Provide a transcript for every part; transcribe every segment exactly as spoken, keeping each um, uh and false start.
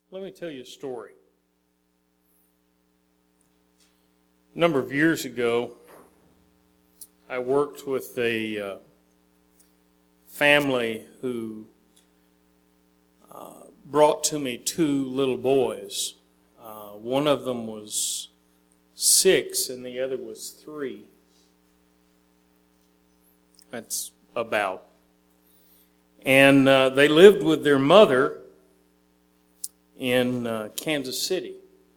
Let me tell you a story. A number of years ago, I worked with a uh, family who uh, brought to me two little boys. Uh, one of them was six and the other was three. That's about. And uh, they lived with their mother in uh, Kansas City.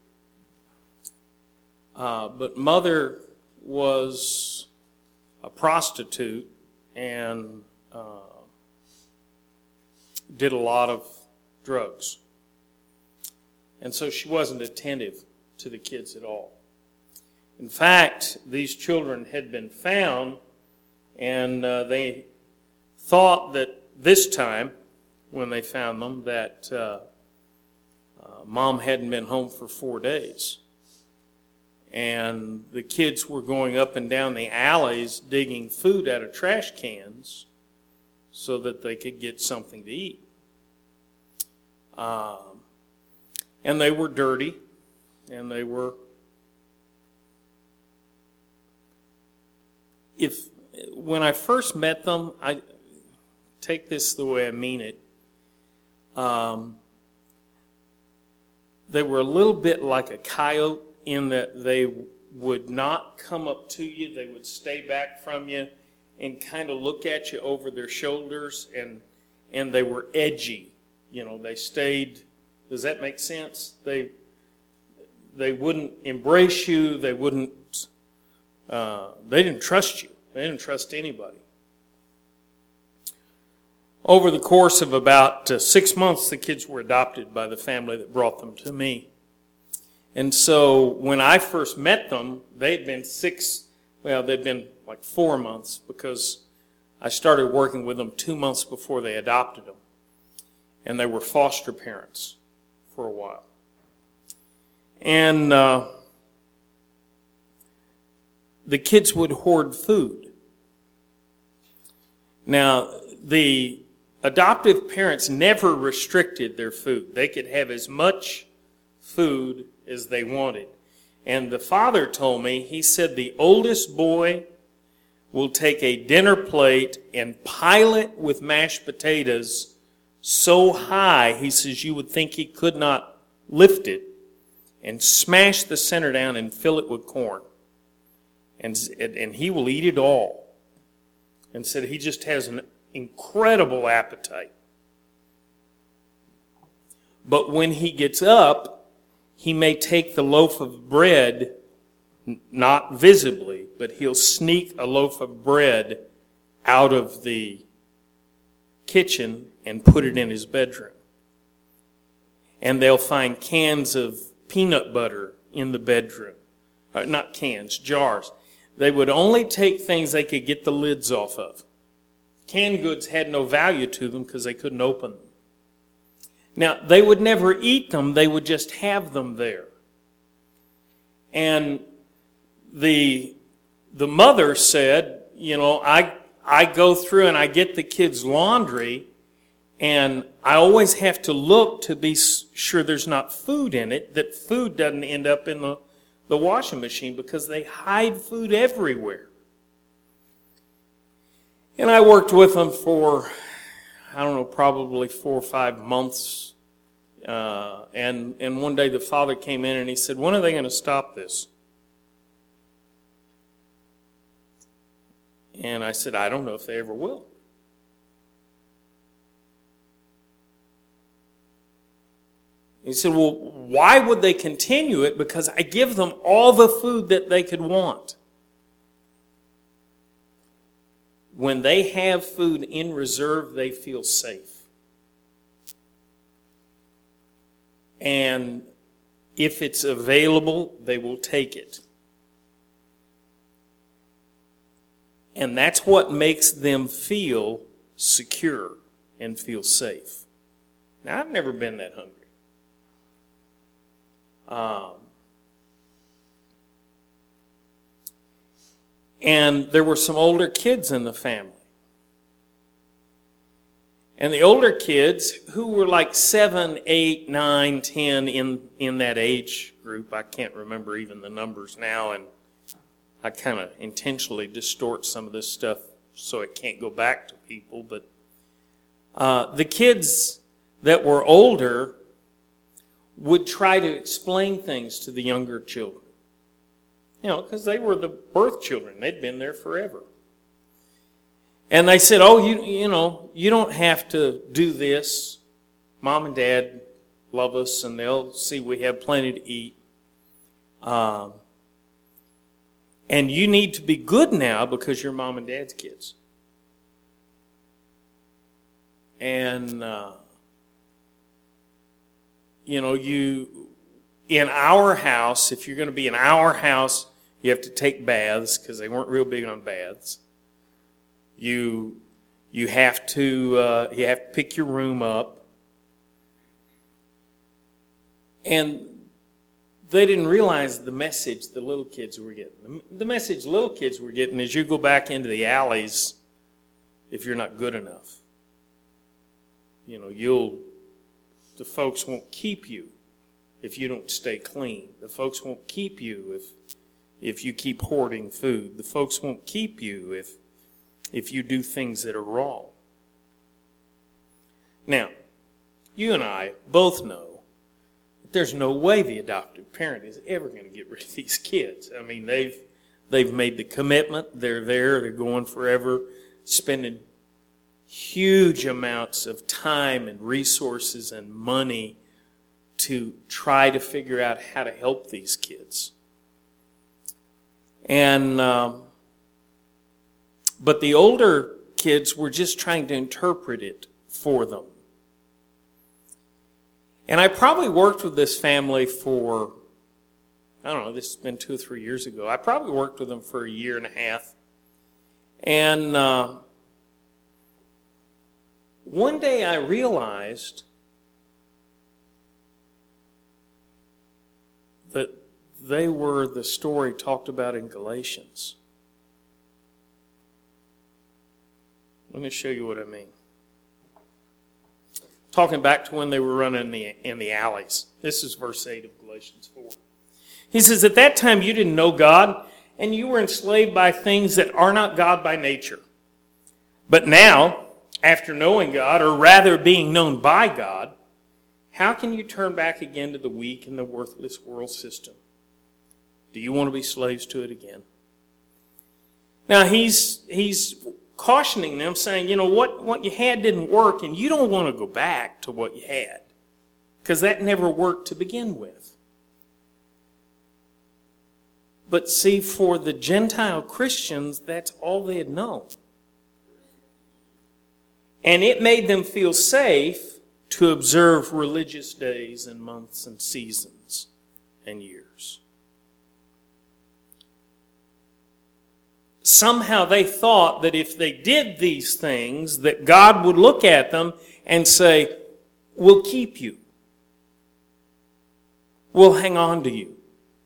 Uh, but mother was a prostitute and uh, did a lot of drugs. And so she wasn't attentive to the kids at all. In fact, these children had been found, and uh, they thought that this time, when they found them, that uh, uh, mom hadn't been home for four days. And the kids were going up and down the alleys digging food out of trash cans so that they could get something to eat. Um, and they were dirty, and they were, if when I first met them, I take this the way I mean it, um, they were a little bit like a coyote, in that they would not come up to you, they would stay back from you and kind of look at you over their shoulders, and and they were edgy. You know, they stayed, does that make sense? They they wouldn't embrace you, they wouldn't, uh, they didn't trust you. They didn't trust anybody. Over the course of about uh, six months, the kids were adopted by the family that brought them to me. And so when I first met them, they'd been six, well, they'd been like four months because I started working with them two months before they adopted them. And they were foster parents for a while. And uh, the kids would hoard food. Now, the adoptive parents never restricted their food. They could have as much food as they wanted. And the father told me, he said the oldest boy will take a dinner plate and pile it with mashed potatoes so high, he says, you would think he could not lift it, and smash the center down and fill it with corn. And, and he will eat it all. And said he just has an incredible appetite. But when he gets up, he may take the loaf of bread, not visibly, but he'll sneak a loaf of bread out of the kitchen and put it in his bedroom. And they'll find cans of peanut butter in the bedroom. Uh, not cans, jars. They would only take things they could get the lids off of. Canned goods had no value to them because they couldn't open them. Now, they would never eat them, they would just have them there. And the, the mother said, you know, I, I go through and I get the kids' laundry, and I always have to look to be sure there's not food in it, that food doesn't end up in the, the washing machine, because they hide food everywhere. And I worked with them for, I don't know, probably four or five months. Uh, and, and one day the father came in and he said, when are they going to stop this? And I said, I don't know if they ever will. He said, well, why would they continue it? Because I give them all the food that they could want. When they have food in reserve, they feel safe. And if it's available, they will take it. And that's what makes them feel secure and feel safe. Now, I've never been that hungry. Um, and there were some older kids in the family. And the older kids, who were like seven, eight, nine, ten in, in that age group, I can't remember even the numbers now, and I kind of intentionally distort some of this stuff so it can't go back to people, but uh, the kids that were older would try to explain things to the younger children. You know, because they were the birth children. They'd been there forever. And they said, oh, you you know, you don't have to do this. Mom and Dad love us, and they'll see we have plenty to eat. Um, and you need to be good now because you're Mom and Dad's kids. And, uh, you know, you, in our house, if you're going to be in our house, you have to take baths because they weren't real big on baths. You you have to uh, you have to pick your room up, and they didn't realize the message the little kids were getting. The message little kids were getting is you go back into the alleys if you're not good enough. You know, you'll the folks won't keep you if you don't stay clean. The folks won't keep you if if you keep hoarding food. The folks won't keep you if if you do things that are wrong. Now, you and I both know that there's no way the adoptive parent is ever going to get rid of these kids. I mean, they've they've made the commitment. They're there. They're going forever, spending huge amounts of time and resources and money to try to figure out how to help these kids. And um, But the older kids were just trying to interpret it for them. And I probably worked with this family for, I don't know, this has been two or three years ago. I probably worked with them for a year and a half. And uh, one day I realized that they were the story talked about in Galatians. Let me show you what I mean. Talking back to when they were running in the, in the alleys. This is verse eight of Galatians four. He says, at that time you didn't know God, and you were enslaved by things that are not God by nature. But now, after knowing God, or rather being known by God, how can you turn back again to the weak and the worthless world system? Do you want to be slaves to it again? Now he's he's cautioning them, saying, you know, what, what you had didn't work, and you don't want to go back to what you had, because that never worked to begin with. But see, for the Gentile Christians, that's all they had known. And it made them feel safe to observe religious days and months and seasons and years. Somehow they thought that if they did these things, that God would look at them and say, we'll keep you. We'll hang on to you.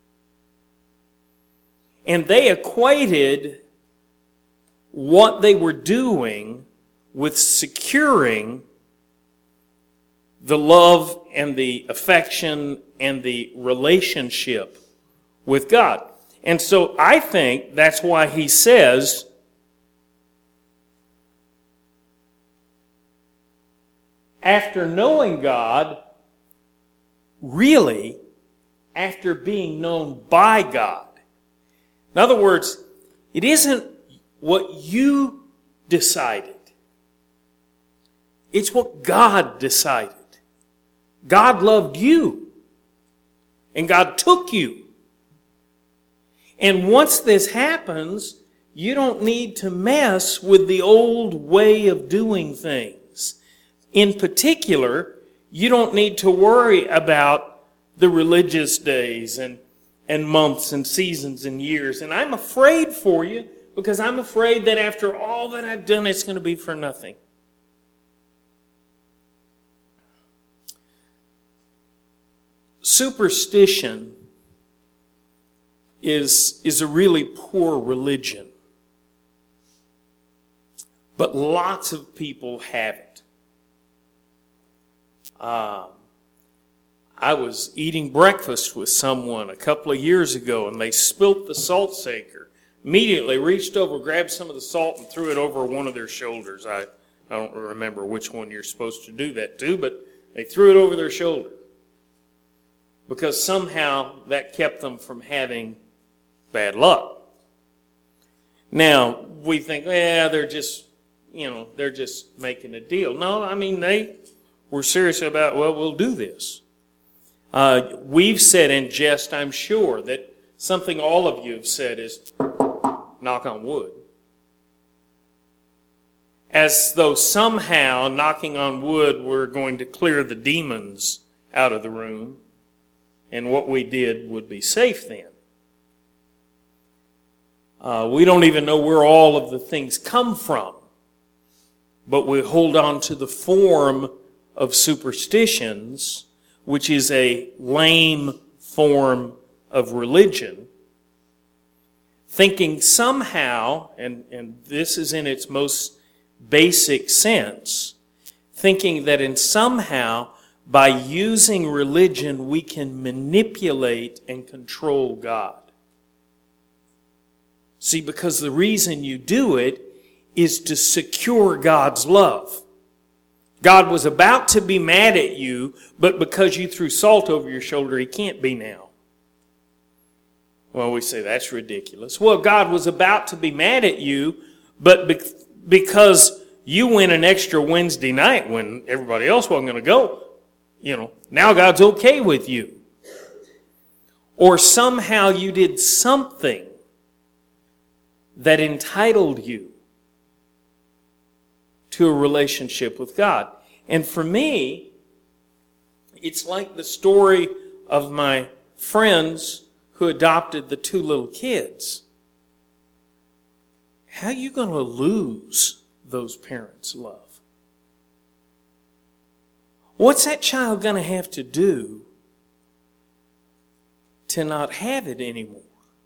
And they equated what they were doing with securing the love and the affection and the relationship with God. And so I think that's why he says, after knowing God, really, after being known by God. In other words, it isn't what you decided. It's what God decided. God loved you. And God took you. And once this happens, you don't need to mess with the old way of doing things. In particular, you don't need to worry about the religious days and, and months and seasons and years. And I'm afraid for you, because I'm afraid that after all that I've done, it's going to be for nothing. Superstition is, is a really poor religion. But lots of people have it. Uh, I was eating breakfast with someone a couple of years ago, and they spilt the salt shaker. Immediately reached over, grabbed some of the salt, and threw it over one of their shoulders. I, I don't remember which one you're supposed to do that to, but they threw it over their shoulder because somehow that kept them from having bad luck. Now, we think, yeah, they're just, you know, they're just making a deal. No, I mean, they were serious about, well, we'll do this. Uh, we've said in jest, I'm sure, that something all of you have said is, knock on wood. As though somehow knocking on wood were going to clear the demons out of the room, and what we did would be safe then. Uh, we don't even know where all of the things come from, but we hold on to the form of superstitions, which is a lame form of religion, thinking somehow, and, and this is in its most basic sense, thinking that in somehow, by using religion, we can manipulate and control God. See, because the reason you do it is to secure God's love. God was about to be mad at you, but because you threw salt over your shoulder, He can't be now. Well, we say that's ridiculous. Well, God was about to be mad at you, but be- because you went an extra Wednesday night when everybody else wasn't going to go, you know, now God's okay with you. Or somehow you did something that entitled you to a relationship with God. And for me, it's like the story of my friends who adopted the two little kids. How are you going to lose those parents' love? What's that child going to have to do to not have it anymore?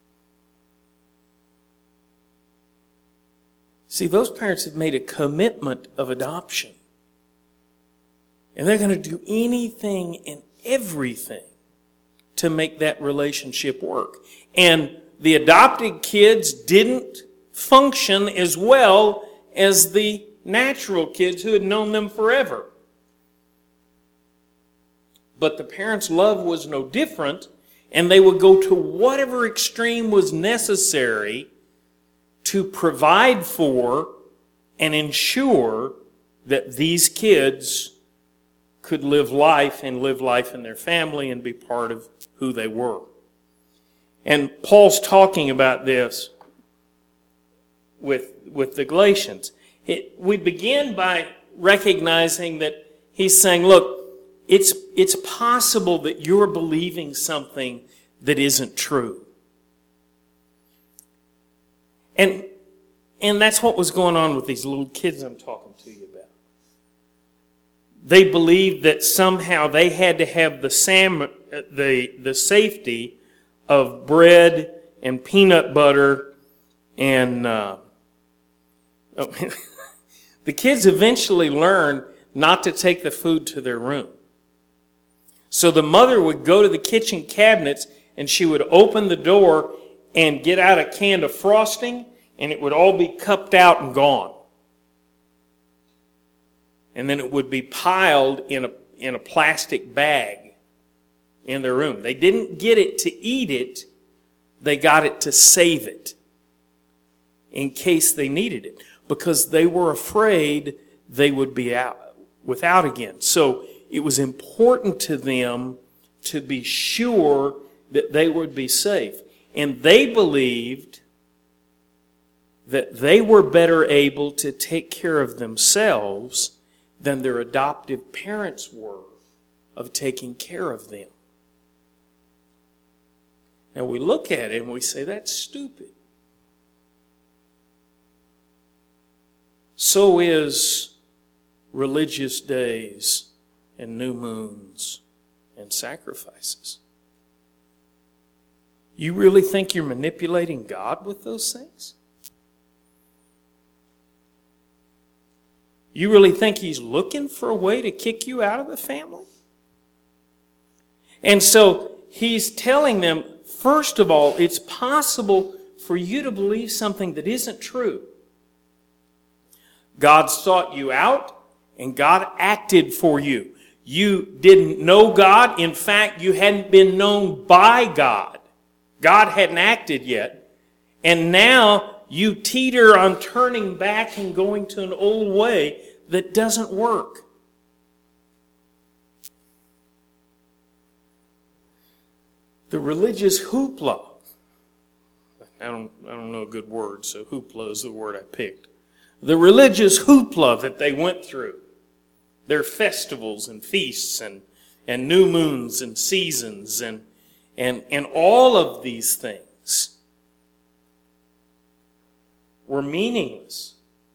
See, those parents have made a commitment of adoption. And they're going to do anything and everything to make that relationship work. And the adopted kids didn't function as well as the natural kids who had known them forever. But the parents' love was no different, and they would go to whatever extreme was necessary to provide for and ensure that these kids could live life and live life in their family and be part of who they were. And Paul's talking about this with, with the Galatians. It, we begin by recognizing that he's saying, look, it's, it's possible that you're believing something that isn't true. And, and that's what was going on with these little kids I'm talking to you about. They believed that somehow they had to have the, sam, the, the safety of bread and peanut butter and... Uh, oh, the kids eventually learned not to take the food to their room. So the mother would go to the kitchen cabinets and she would open the door and get out a can of frosting, and it would all be cupped out and gone. And then it would be piled in a, in a plastic bag in their room. They didn't get it to eat it, they got it to save it in case they needed it, because they were afraid they would be out without again. So it was important to them to be sure that they would be safe. And they believed that they were better able to take care of themselves than their adoptive parents were of taking care of them. Now we look at it and we say, that's stupid. So is religious days and new moons and sacrifices. You really think you're manipulating God with those things? You really think he's looking for a way to kick you out of the family? And so he's telling them, first of all, it's possible for you to believe something that isn't true. God sought you out, and God acted for you. You didn't know God. In fact, you hadn't been known by God. God hadn't acted yet. And now you teeter on turning back and going to an old way that doesn't work. The religious hoopla. I don't, I don't know a good word, so hoopla is the word I picked. The religious hoopla that they went through. Their festivals and feasts and, and new moons and seasons and, and, and all of these things were meaningless.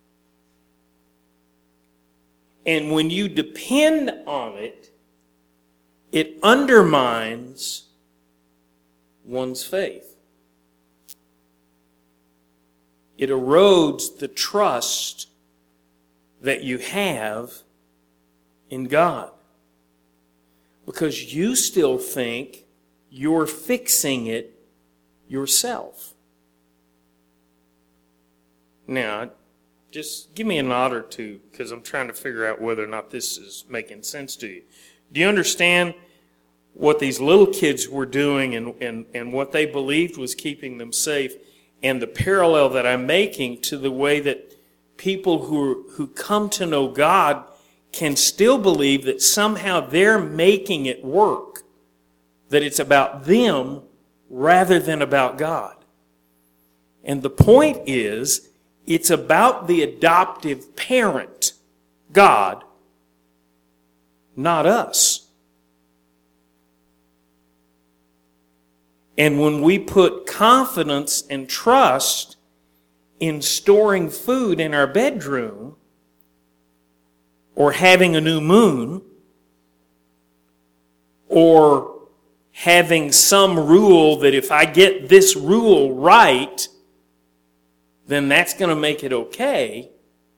And when you depend on it, it undermines one's faith. It erodes the trust that you have in God. Because you still think you're fixing it yourself. Now, just give me a nod or two, because I'm trying to figure out whether or not this is making sense to you. Do you understand what these little kids were doing and, and, and what they believed was keeping them safe, and the parallel that I'm making to the way that people who, who come to know God can still believe that somehow they're making it work, that it's about them rather than about God? And the point is, it's about the adoptive parent, God, not us. And when we put confidence and trust in storing food in our bedroom or having a new moon or having some rule that if I get this rule right, then that's going to make it okay,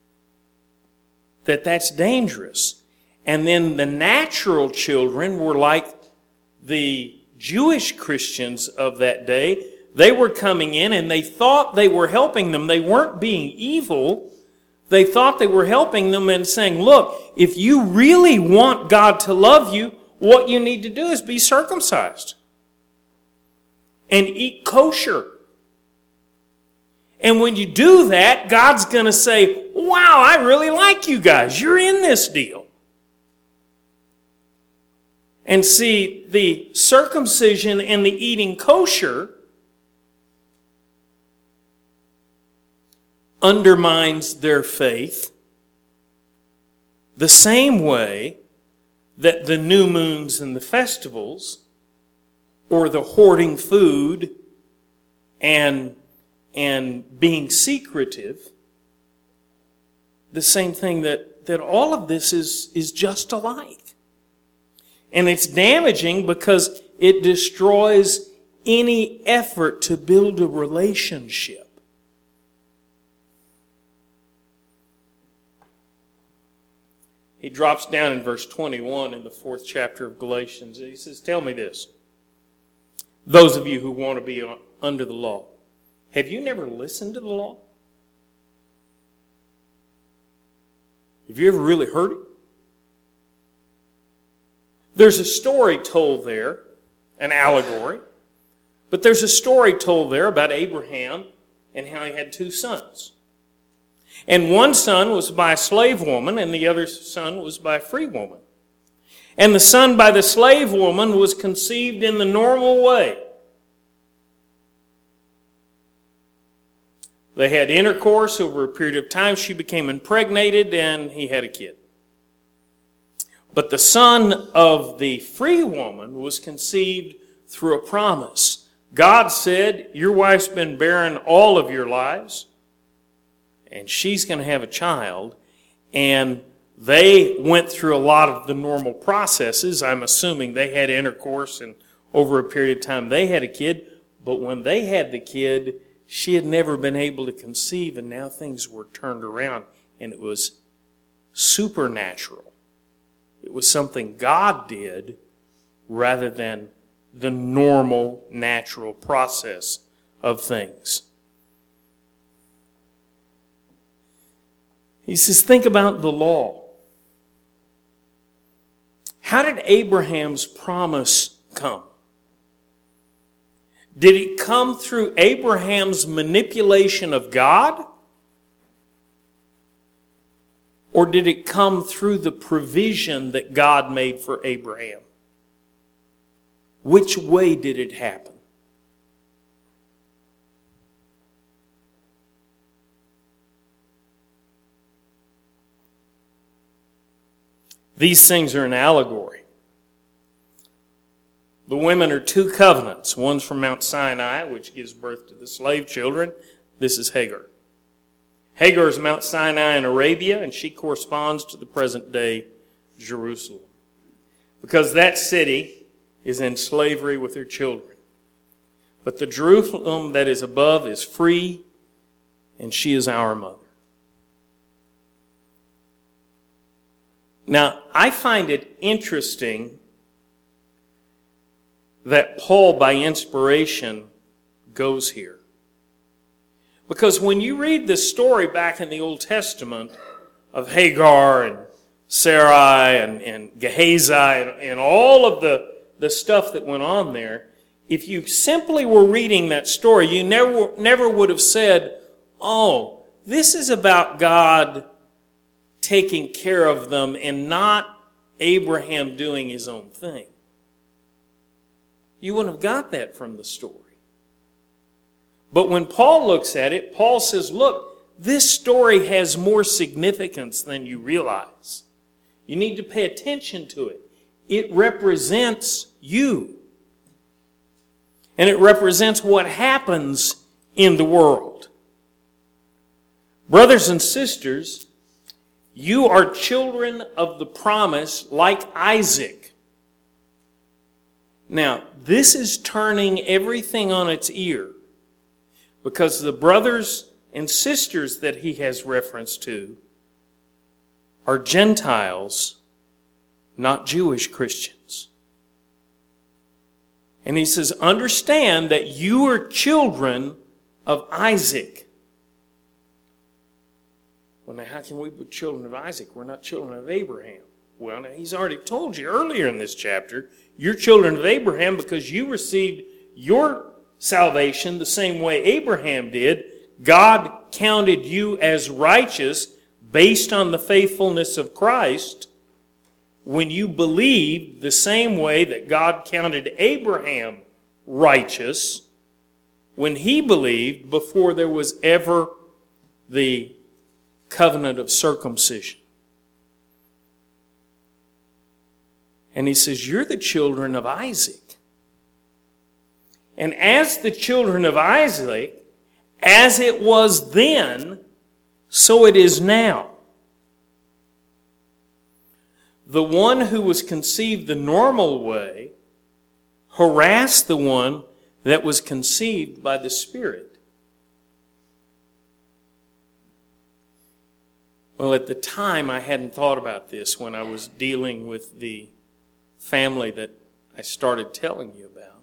that that's dangerous. And then the natural children were like the Jewish Christians of that day. They were coming in and they thought they were helping them. They weren't being evil. They thought they were helping them and saying, look, if you really want God to love you, what you need to do is be circumcised and eat kosher. And when you do that, God's going to say, wow, I really like you guys. You're in this deal. And see, the circumcision and the eating kosher undermines their faith the same way that the new moons and the festivals or the hoarding food and and being secretive, the same thing that, that all of this is, is just alike. And it's damaging because it destroys any effort to build a relationship. He drops down in verse twenty-one in the fourth chapter of Galatians. He says, tell me this, those of you who want to be under the law, have you never listened to the law? Have you ever really heard it? There's a story told there, an allegory, but there's a story told there about Abraham and how he had two sons. And one son was by a slave woman and the other son was by a free woman. And the son by the slave woman was conceived in the normal way. They had intercourse over a period of time. She became impregnated and he had a kid. But the son of the free woman was conceived through a promise. God said, your wife's been barren all of your lives, and she's going to have a child. And they went through a lot of the normal processes. I'm assuming they had intercourse, and over a period of time they had a kid. But when they had the kid, she had never been able to conceive, and now things were turned around, and it was supernatural. It was something God did rather than the normal, natural process of things. He says, think about the law. How did Abraham's promise come? Did it come through Abraham's manipulation of God? Or did it come through the provision that God made for Abraham? Which way did it happen? These things are an allegory. The women are two covenants. One's from Mount Sinai, which gives birth to the slave children. This is Hagar. Hagar is Mount Sinai in Arabia, and she corresponds to the present-day Jerusalem, because that city is in slavery with her children. But the Jerusalem that is above is free, and she is our mother. Now, I find it interesting that Paul, by inspiration, goes here. Because when you read this story back in the Old Testament of Hagar and Sarai and, and Gehazi and, and all of the, the stuff that went on there, if you simply were reading that story, you never, never would have said, oh, this is about God taking care of them and not Abraham doing his own thing. You wouldn't have got that from the story. But when Paul looks at it, Paul says, look, this story has more significance than you realize. You need to pay attention to it. It represents you. And it represents what happens in the world. Brothers and sisters, you are children of the promise like Isaac. Now, this is turning everything on its ear, because the brothers and sisters that he has reference to are Gentiles, not Jewish Christians. And he says, understand that you are children of Isaac. Well, now, how can we be children of Isaac? We're not children of Abraham. Well, now, he's already told you earlier in this chapter, you're children of Abraham because you received your salvation the same way Abraham did. God counted you as righteous based on the faithfulness of Christ when you believed the same way that God counted Abraham righteous when he believed before there was ever the covenant of circumcision. And he says, you're the children of Isaac. And as the children of Isaac, as it was then, so it is now. The one who was conceived the normal way harassed the one that was conceived by the Spirit. Well, at the time, I hadn't thought about this when I was dealing with the family that I started telling you about.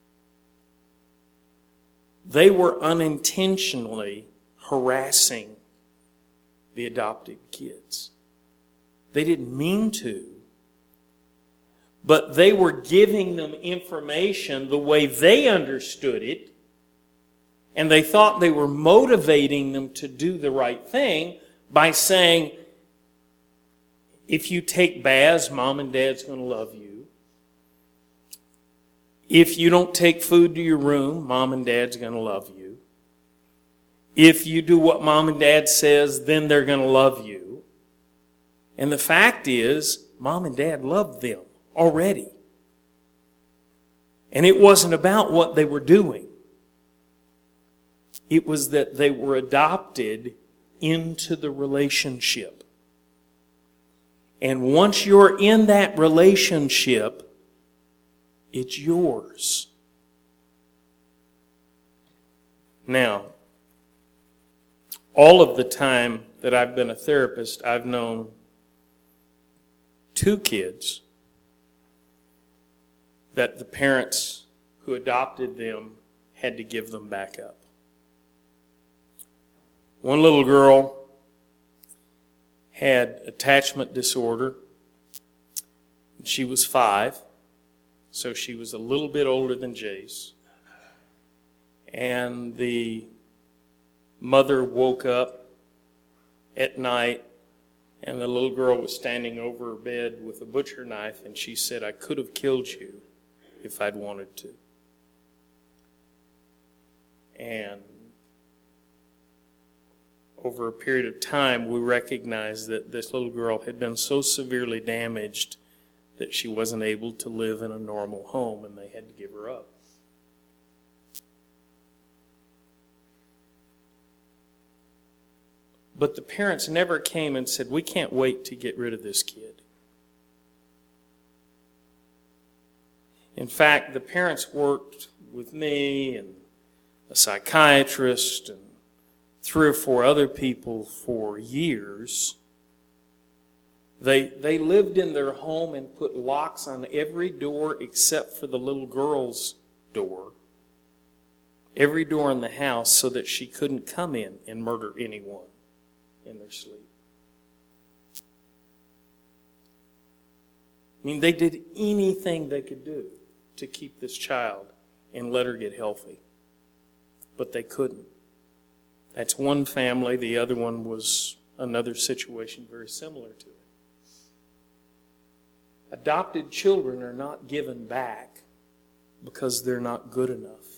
They were unintentionally harassing the adopted kids. They didn't mean to, but they were giving them information the way they understood it, and they thought they were motivating them to do the right thing by saying, if you take baths, Mom and Dad's going to love you. If you don't take food to your room, Mom and Dad's going to love you. If you do what Mom and Dad says, then they're going to love you. And the fact is, Mom and Dad loved them already. And it wasn't about what they were doing. It was that they were adopted into the relationship. And once you're in that relationship, it's yours. Now, all of the time that I've been a therapist, I've known two kids that the parents who adopted them had to give them back up. One little girl had attachment disorder. She was five, so she was a little bit older than Jace. And the mother woke up at night, and the little girl was standing over her bed with a butcher knife, and she said, "I could have killed you if I'd wanted to." And over a period of time, we recognized that this little girl had been so severely damaged that she wasn't able to live in a normal home, and they had to give her up. But the parents never came and said, "We can't wait to get rid of this kid." In fact, the parents worked with me and a psychiatrist and three or four other people for years. They, they lived in their home and put locks on every door except for the little girl's door. Every door in the house, so that she couldn't come in and murder anyone in their sleep. I mean, they did anything they could do to keep this child and let her get healthy. But they couldn't. That's one family. The other one was another situation very similar to it. Adopted children are not given back because they're not good enough.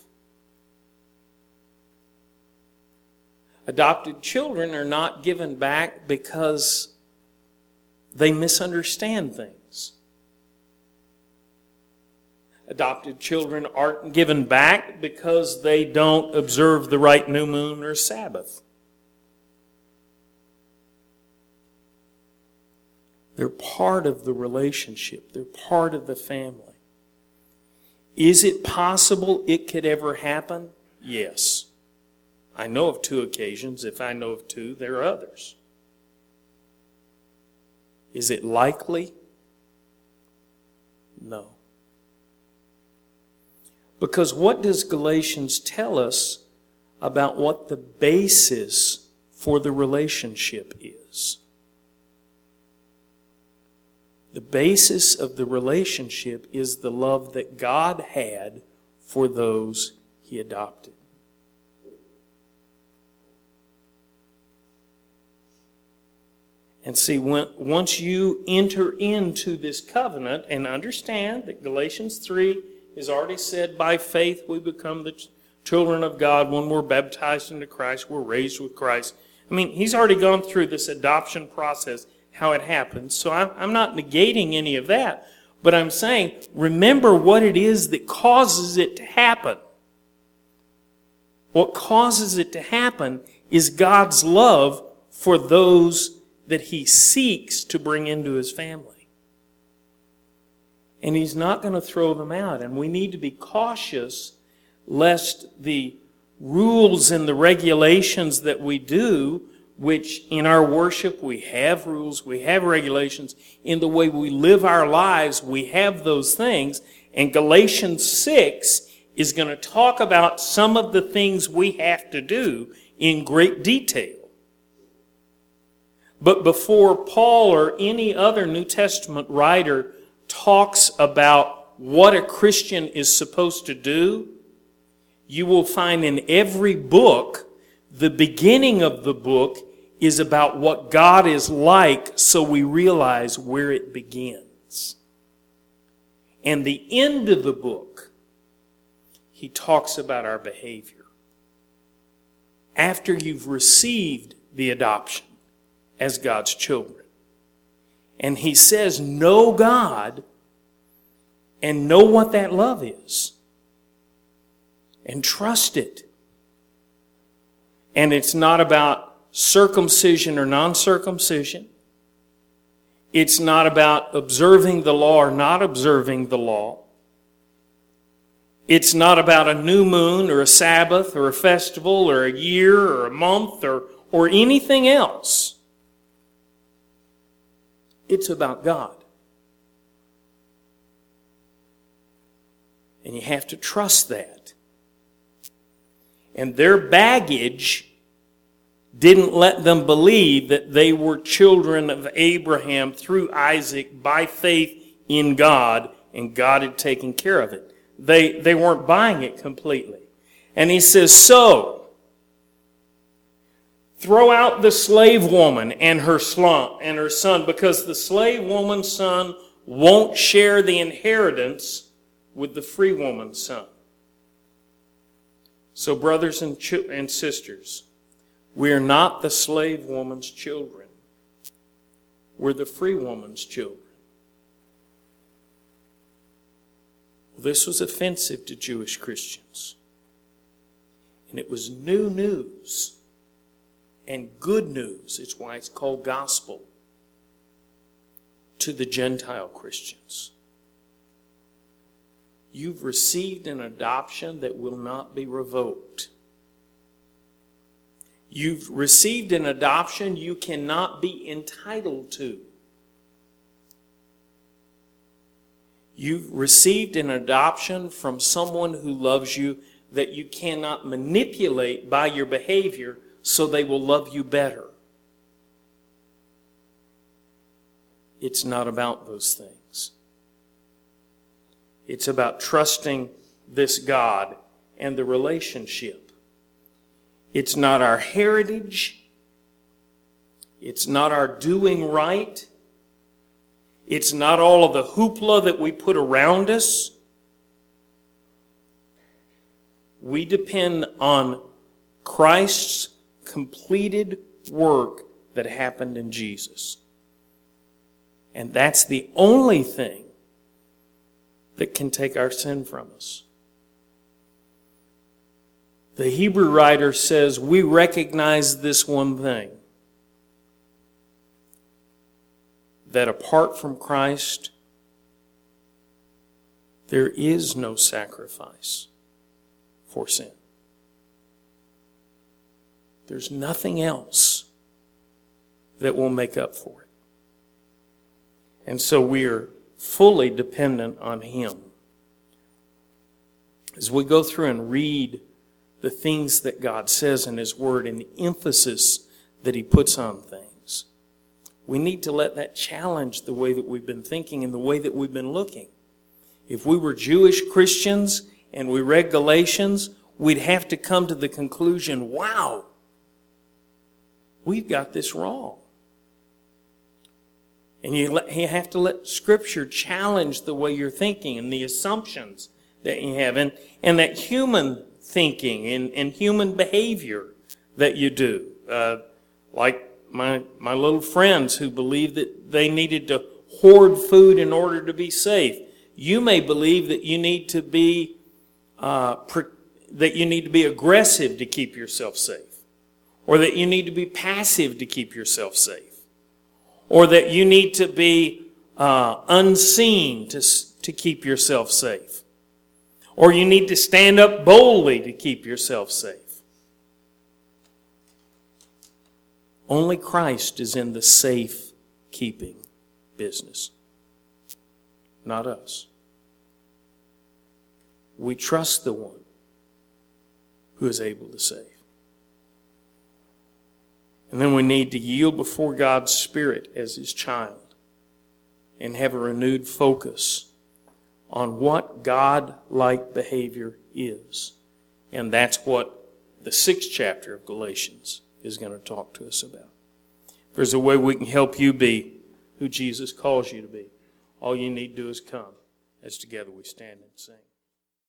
Adopted children are not given back because they misunderstand things. Adopted children aren't given back because they don't observe the right new moon or Sabbath. They're part of the relationship. They're part of the family. Is it possible it could ever happen? Yes. I know of two occasions. If I know of two, there are others. Is it likely? No. Because what does Galatians tell us about what the basis for the relationship is? The basis of the relationship is the love that God had for those He adopted. And see, when, once you enter into this covenant and understand that Galatians three has already said, by faith we become the ch- children of God when we're baptized into Christ, we're raised with Christ. I mean, he's already gone through this adoption process, how it happens. So I'm, I'm not negating any of that. But I'm saying, remember what it is that causes it to happen. What causes it to happen is God's love for those that He seeks to bring into His family. And He's not going to throw them out. And we need to be cautious lest the rules and the regulations that we do, which in our worship we have rules, we have regulations, in the way we live our lives we have those things. And Galatians six is going to talk about some of the things we have to do in great detail. But before Paul or any other New Testament writer talks about what a Christian is supposed to do, you will find in every book, the beginning of the book is about what God is like, so we realize where it begins. And the end of the book, he talks about our behavior. After you've received the adoption as God's children. And he says, know God and know what that love is. And trust it. And it's not about circumcision or non-circumcision. It's not about observing the law or not observing the law. It's not about a new moon or a Sabbath or a festival or a year or a month or, or anything else. It's about God. And you have to trust that. And their baggage didn't let them believe that they were children of Abraham through Isaac by faith in God, and God had taken care of it. They, they weren't buying it completely. And he says, so, throw out the slave woman and her slum, and her son, because the slave woman's son won't share the inheritance with the free woman's son. So, brothers and, ch- and sisters, we are not the slave woman's children. We're the free woman's children. Well, this was offensive to Jewish Christians. And it was new news and good news. It's why it's called gospel to the Gentile Christians. You've received an adoption that will not be revoked. You've received an adoption you cannot be entitled to. You've received an adoption from someone who loves you that you cannot manipulate by your behavior so they will love you better. It's not about those things. It's about trusting this God and the relationship. It's not our heritage. It's not our doing right. It's not all of the hoopla that we put around us. We depend on Christ's completed work that happened in Jesus. And that's the only thing that can take our sin from us. The Hebrew writer says, we recognize this one thing, that apart from Christ, there is no sacrifice for sin. There's nothing else that will make up for it. And so we are fully dependent on Him. As we go through and read the things that God says in His Word and the emphasis that He puts on things, we need to let that challenge the way that we've been thinking and the way that we've been looking. If we were Jewish Christians and we read Galatians, we'd have to come to the conclusion, wow, we've got this wrong. And you, let, you have to let Scripture challenge the way you're thinking and the assumptions that you have, and, and that human thinking and, and human behavior that you do. Uh, like my, my little friends who believe that they needed to hoard food in order to be safe. You may believe that you need to be uh, pre- that you need to be aggressive to keep yourself safe, or that you need to be passive to keep yourself safe, or that you need to be uh, unseen to to keep yourself safe, or you need to stand up boldly to keep yourself safe. Only Christ is in the safe keeping business, not us. We trust the one who is able to save. And then we need to yield before God's Spirit as His child and have a renewed focus on what God-like behavior is. And that's what the sixth chapter of Galatians is going to talk to us about. If there's a way we can help you be who Jesus calls you to be, all you need to do is come as together we stand and sing.